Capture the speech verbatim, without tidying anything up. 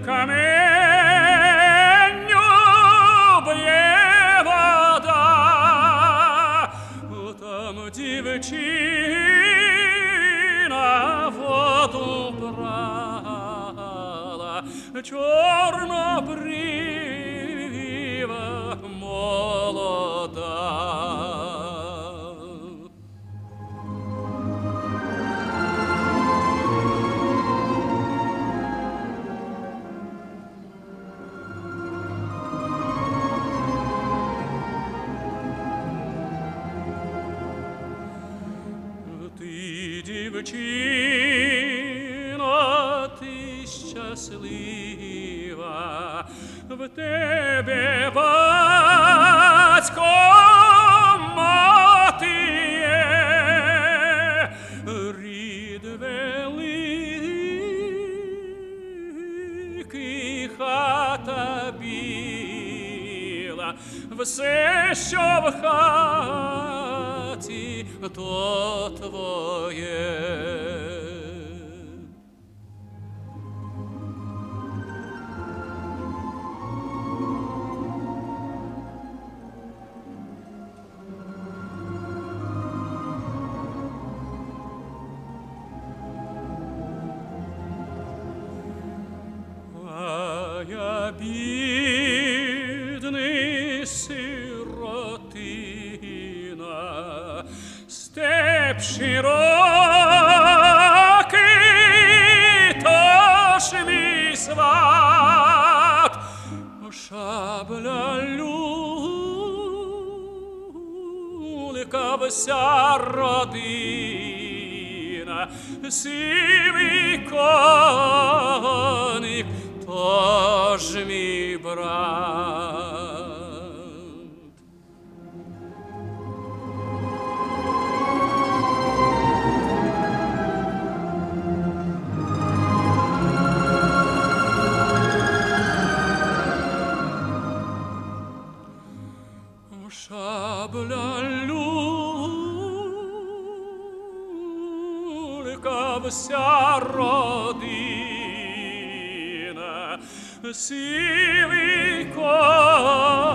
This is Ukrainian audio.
каменню б'є вода, там дівчина воду брала, чорнобрива молода. Ти, дівчино, ти щаслива, в тебе батько мати є, рід великий, хата біла, все, що в хаті, то твоє. А я бідний сиротина, степ широкий, тож мій сват, шабля люлька, вся родина, сивий коник, тож мій брат. Шабля люлька, вся родина, сивий коник,